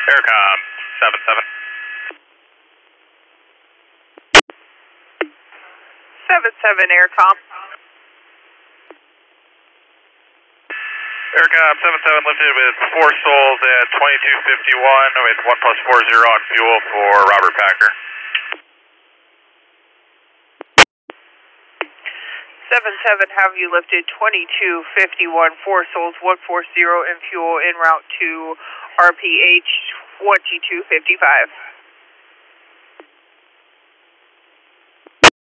Aircom 77. 77 Aircom. Aircom 77 lifted with 4 souls at 2251 with 1 plus 40 on fuel for Robert Packer. 77 have you lifted 2251, 4 souls, 140 in fuel en route to RPH 2255.